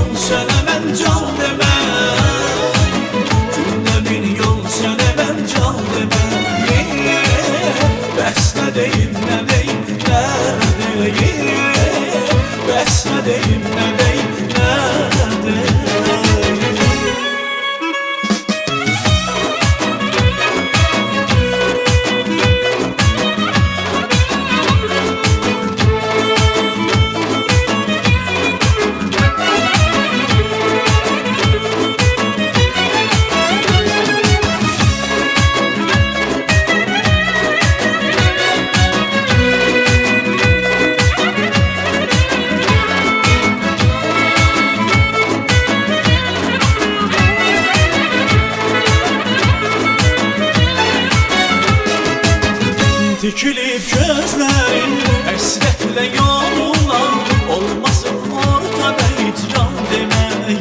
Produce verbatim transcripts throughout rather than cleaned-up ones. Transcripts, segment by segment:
yol söylemem can deme, günde bir yol söylemem can deme. Bəs nə deyim, nə deyim, nə deyim, bəs nə deyim, nə deyim, nə deyim. Tikilib gözlərin əsrətlə yoluna, olmasın ortada heç can demə.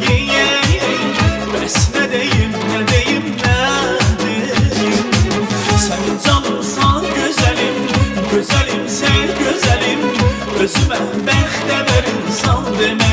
Bəs nə deyim, nə deyim, nə deyim. Sən canımsan gözəlim, gözəlim sən gözəlim, özümə bəxtə ver insan demə.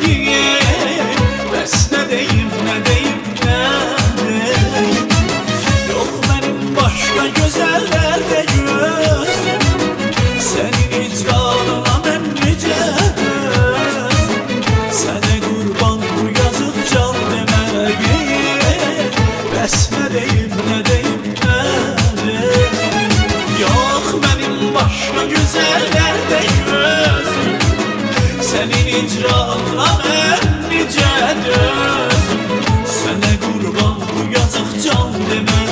Bəs nə deyim, nə deyim, nə deyim. Yox mənim başqa gözəllərdə gözüm, sənin icralına mən necə dözüm. Sənə qurban bu yazıq can demək. Bəs nə deyim, nə deyim, nə deyim. Yox mənim başqa gözəllərdə gözüm, sənin icralına mən necə dözüm. Sənə qurban bu yazıq can demək.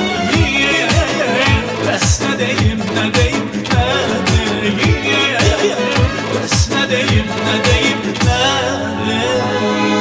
Bəs nə deyim, nə deyim, nə deyim. Bəs nə deyim, nə deyim, nə deyim.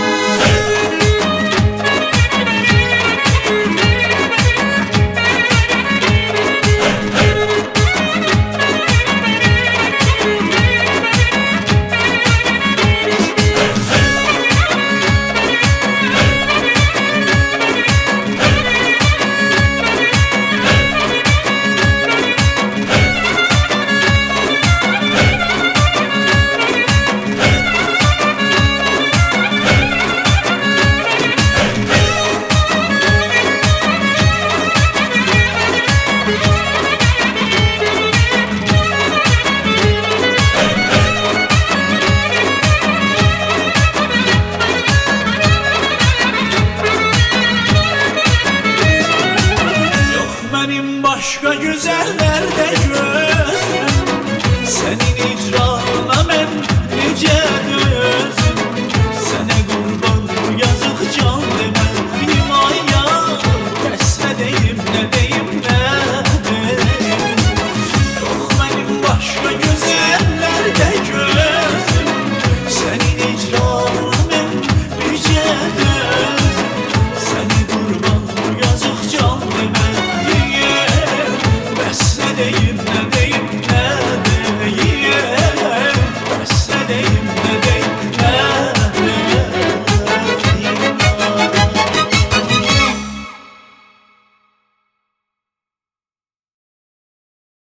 Başqa gözəllərdə gözüm, sənin icralına mən necə dözüm. Sənə qurban bu yazıq can deməliyim. Ay ya, bəs nə deyim, nə deyim, nə deyim. Yox mənim başqa gözəllərdə gözüm, sənin icralına mən necə dözüm.